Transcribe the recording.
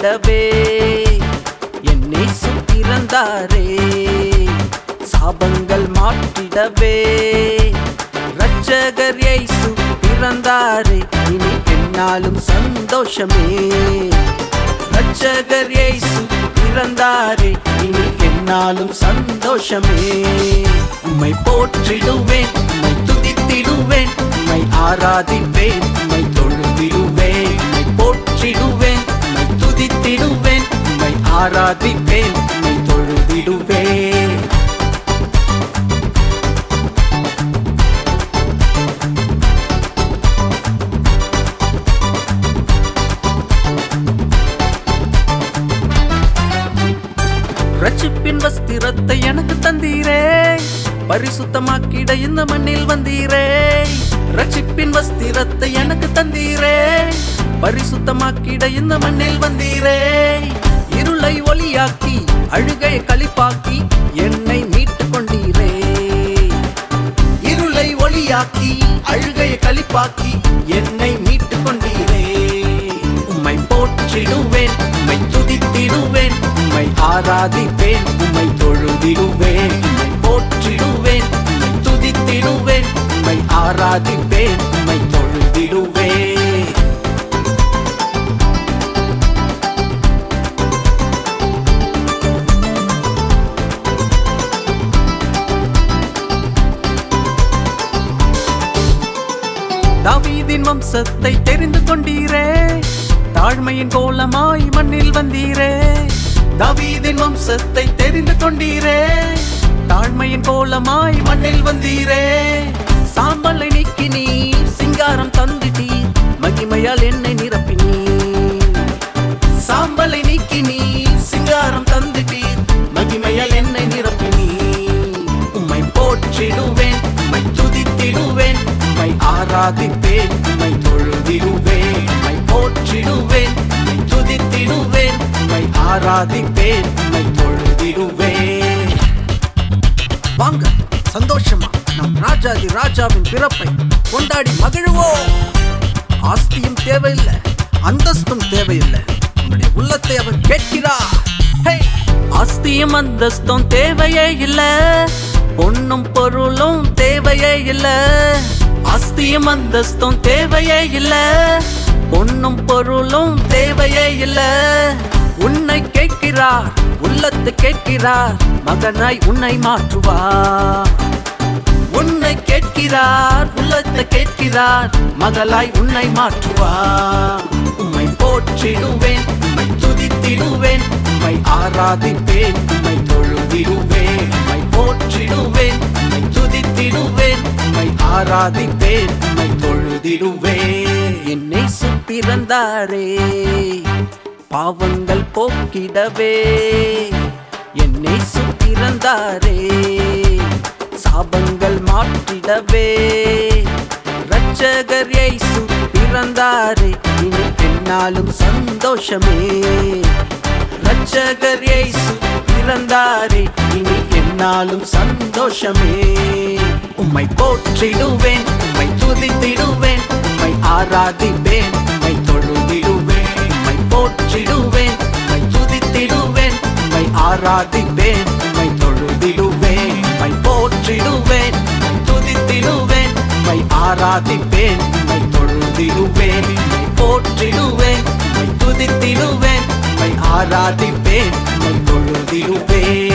போக்கிடவே என்னை சுத்திறந்தாரே. சாபங்கள் மாற்றிடவே இரட்சகர் இயேசு பிறந்தாரே. இனி என்னாலும் சந்தோஷமே. இரட்சகர் இயேசு பிறந்தாரே. இனி என்னாலும் சந்தோஷமே. உம்மை போற்றிடுவேன், உம்மை துதித்திடுவேன், உம்மை ஆராதிப்பேன், உம்மை தொழுதிடுவேன். உம்மை போற்றிடுவேன், உம்மை துதித்திடுவேன், உம்மை ஆராதிப்பேன், உம்மை தொழுதிடுவேன். ரட்சிப்பின் வஸ்திரத்தை எனக்கு தந்தீரே. பரிசுத்தமாக்கிட இந்த மண்ணில் வந்தீரே. ரட்சிப்பின் வஸ்திரத்தை எனக்கு தந்தீரே. பரிசுத்தமாக்கிட இந்த மண்ணில் வந்தீரே. இருளை ஒளியாக்கி அழுகையை களிப்பாக்கி என்னை மீட்டு கொண்டீரே. இருளை ஒளியாக்கி அழுகையை களிப்பாக்கி என்னை மீட்டு கொண்டீரே. உம்மை போற்றிடுவேன், உம்மை துதித்திடுவேன், உம்மை ஆராதிப்பேன், உம்மை தொழுதிடுவேன். உம்மை போற்றிடுவேன், உம்மை துதித்திடுவேன், உம்மை ஆராதிப்பேன், உம்மை தொழுதிடுவேன். தாவீதின் வம்சத்தை தெரிந்து கொண்டீரே. தாழ்மையின் கோலமாய் மண்ணில் வந்தீரே. தாவீதின் வம்சத்தை தெரிந்து கொண்டீரே. தாழ்மையின் கோலமாய் மண்ணில் வந்தீரே. சாம்பலை நீக்கி நீர் சிங்காரம் தந்திட்டீர். மகிமையால் என்னை நிரப்பினீர். சாம்பலை நீக்கி நீர் சிங்காரம் தந்திட்டீர். மகிமையால் என்னை நிரப்பினீர். உம்மை போற்றிடுவேன், உம்மை துதித்திடுவேன், உம்மை ஆராதிப்பேன், உம்மை தொழுதிடுவேன். உம்மை போற்றிடுவேன், உம்மை துதித்திடுவேன், உம்மை ஆராதிப்பேன், உம்மை தொழுதிடுவேன். வாங்க சந்தோஷமா நம் ராஜாதி ராஜாவின் பிறப்பை கொண்டாடி மகிழ்வோம். ஆஸ்தியும் தேவையில்லை, அந்தஸ்தும் தேவையில்லை, உங்களுடைய உள்ளத்தை அவர் கேட்கிறார். ஆஸ்தியும் அந்தஸ்தும் தேவையே இல்லை, பொன்னும் பொருளும் தேவையே இல்லை. ஆஸ்தியும் அந்தஸ்தும் தேவையே இல்லை, பொன்னும் பொருளும் தேவையே இல்லை. உன்னை கேட்கிறார், உள்ளத்தை கேட்கிறார், மகனாய் உன்னை மாற்றுவார். உன்னை கேட்கிறார், உள்ளத்தை கேட்கிறார், மகளாய் உன்னை மாற்றுவார். உம்மை போற்றிடுவேன், உம்மை துதித்திடுவேன், உம்மை ஆராதிப்பேன், உம்மை தொழுதிடுவேன். உம்மை போற்றிடுவேன், உம்மை துதித்திடுவேன், உம்மை ஆராதிப்பேன், உம்மை தொழுதிடுவேன். என்னை சுப்பிறந்தாரே பாவங்கள் போக்கிடவே. என்னை சுப்பிறந்தாரே சாபங்கள் மாற்றிடவே. இரட்சகர் இயேசு பிறந்தாரே. இனி என்னாலும் சந்தோஷமே. இரட்சகர் இயேசு பிறந்தாரே. இனி என்னாலும் சந்தோஷமே. உம்மை போற்றிடுவேன், உம்மை துதித்திடுவேன், உம்மை ஆராதிப்பேன், உம்மை தொழுதிடுவேன். உம்மை போற்றிடுவேன், உம்மை துதித்திடுவேன், உம்மை ஆராதிப்பேன், உம்மை தொழுதிடுவேன். உம்மை போற்றிடுவேன், உம்மை துதித்திடுவேன், உம்மை ஆராதிப்பேன், உம்மை தொழுதிடுவேன். உம்மை போற்றிடுவேன், உம்மை துதித்திடுவேன், உம்மை ஆராதிப்பேன், உம்மை தொழுதிடுவேன்.